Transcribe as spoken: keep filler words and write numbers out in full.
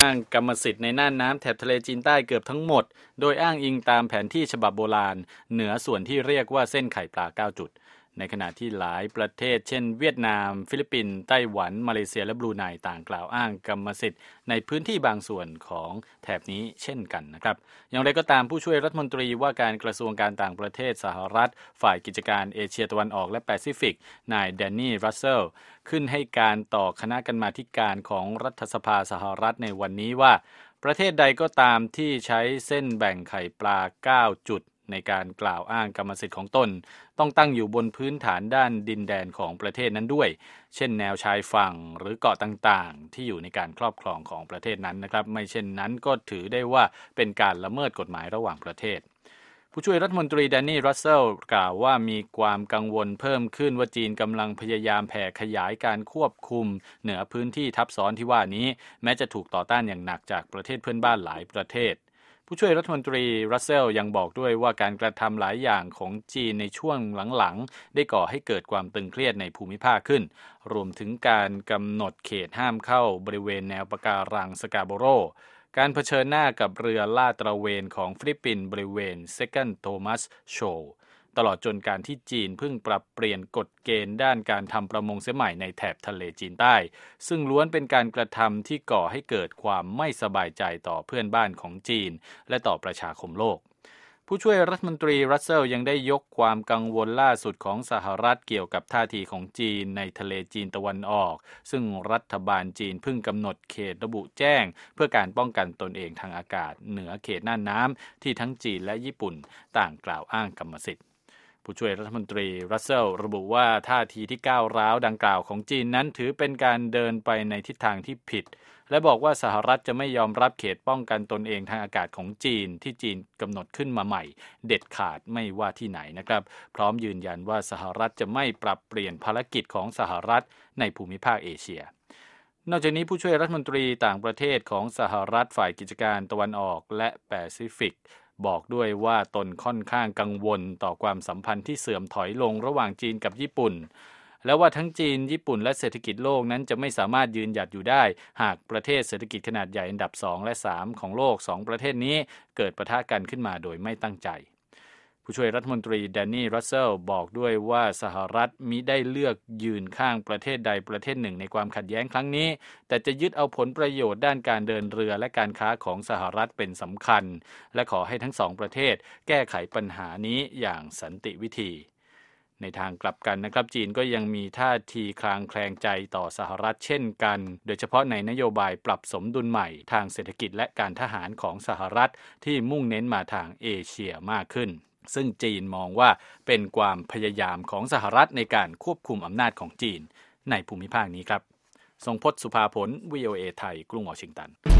อ้างกรรมสิทธิ์ในน่านน้ำแถบทะเลจีนใต้เกือบทั้งหมดโดยอ้างอิงตามแผนที่ฉบับโบราณเหนือส่วนที่เรียกว่าเส้นไข่ปลาเก้าจุดในขณะที่หลายประเทศเช่นเวียดนามฟิลิปปินส์ไต้หวันมาเลเซียและบรูไนต่างกล่าวอ้างกรรมสิทธิ์ในพื้นที่บางส่วนของแถบนี้เช่นกันนะครับอย่างไรก็ตามผู้ช่วยรัฐมนตรีว่าการกระทรวงการต่างประเทศสหรัฐฝ่ายกิจการเอเชียตะวันออกและแปซิฟิกนายแดนนี่รัสเซลขึ้นให้การต่อคณะกรรมาธิการของรัฐสภาสหรัฐในวันนี้ว่าประเทศใดก็ตามที่ใช้เส้นแบ่งไข่ปลาเก้าจุดในการกล่าวอ้างกรรมสิทธิ์ของตนต้องตั้งอยู่บนพื้นฐานด้านดินแดนของประเทศนั้นด้วยเช่นแนวชายฝั่งหรือเกาะต่างๆที่อยู่ในการครอบครองของประเทศนั้นนะครับไม่เช่นนั้นก็ถือได้ว่าเป็นการละเมิดกฎหมายระหว่างประเทศผู้ช่วยรัฐมนตรีแดนนี่รัสเซลกล่าวว่ามีความกังวลเพิ่มขึ้นว่าจีนกำลังพยายามแผ่ขยายการควบคุมเหนือพื้นที่ทับซ้อนที่ว่านี้แม้จะถูกต่อต้านอย่างหนักจากประเทศเพื่อนบ้านหลายประเทศผู้ช่วยรัฐมนตรีรัสเซลยังบอกด้วยว่าการกระทำหลายอย่างของจีนในช่วงหลังๆได้ก่อให้เกิดความตึงเครียดในภูมิภาคขึ้นรวมถึงการกำหนดเขตห้ามเข้าบริเวณแนวปะการังสกาโบโรการเผชิญหน้ากับเรือลาดตระเวนของฟิลิปปินส์บริเวณ Second Thomas Shoal ตลอดจนการที่จีนเพิ่งปรับเปลี่ยนกฎเกณฑ์ด้านการทำประมงเสียใหม่ในแถบทะเลจีนใต้ซึ่งล้วนเป็นการกระทำที่ก่อให้เกิดความไม่สบายใจต่อเพื่อนบ้านของจีนและต่อประชาคมโลกผู้ช่วยรัฐมนตรีรัสเซลยังได้ยกความกังวลล่าสุดของสหรัฐเกี่ยวกับท่าทีของจีนในทะเลจีนตะวันออกซึ่งรัฐบาลจีนเพิ่งกำหนดเขตระบุแจ้งเพื่อการป้องกันตนเองทางอากาศเหนือเขตน่านน้ำที่ทั้งจีนและญี่ปุ่นต่างกล่าวอ้างกรรมสิทธิ์ผู้ช่วยรัฐมนตรีรัสเซลระบุว่าท่าทีที่ก้าวร้าวดังกล่าวของจีนนั้นถือเป็นการเดินไปในทิศทางที่ผิดและบอกว่าสหรัฐจะไม่ยอมรับเขตป้องกันตนเองทางอากาศของจีนที่จีนกำหนดขึ้นมาใหม่เด็ดขาดไม่ว่าที่ไหนนะครับพร้อมยืนยันว่าสหรัฐจะไม่ปรับเปลี่ยนภารกิจของสหรัฐในภูมิภาคเอเชียนอกจากนี้ผู้ช่วยรัฐมนตรีต่างประเทศของสหรัฐฝ่ายกิจการตะวันออกและแปซิฟิกบอกด้วยว่าตนค่อนข้างกังวลต่อความสัมพันธ์ที่เสื่อมถอยลงระหว่างจีนกับญี่ปุ่นและว่าทั้งจีนญี่ปุ่นและเศรษฐกิจโลกนั้นจะไม่สามารถยืนหยัดอยู่ได้หากประเทศเศรษฐกิจขนาดใหญ่อันดับสองและสามของโลกสองประเทศนี้เกิดปะทะกันขึ้นมาโดยไม่ตั้งใจผู้ช่วยรัฐมนตรีแดนนี่รัสเซลบอกด้วยว่าสหรัฐมิได้เลือกยืนข้างประเทศใดประเทศหนึ่งในความขัดแย้งครั้งนี้แต่จะยึดเอาผลประโยชน์ด้านการเดินเรือและการค้าของสหรัฐเป็นสำคัญและขอให้ทั้งสองประเทศแก้ไขปัญหานี้อย่างสันติวิธีในทางกลับกันนะครับจีนก็ยังมีท่าทีคลางแคลงใจต่อสหรัฐเช่นกันโดยเฉพาะในนโยบายปรับสมดุลใหม่ทางเศรษฐกิจและการทหารของสหรัฐที่มุ่งเน้นมาทางเอเชียมากขึ้นซึ่งจีนมองว่าเป็นความพยายามของสหรัฐในการควบคุมอำนาจของจีนในภูมิภาคนี้ครับทรงพจน์ สุภาผล วี โอ เอ ไทยกรุงวอชิงตัน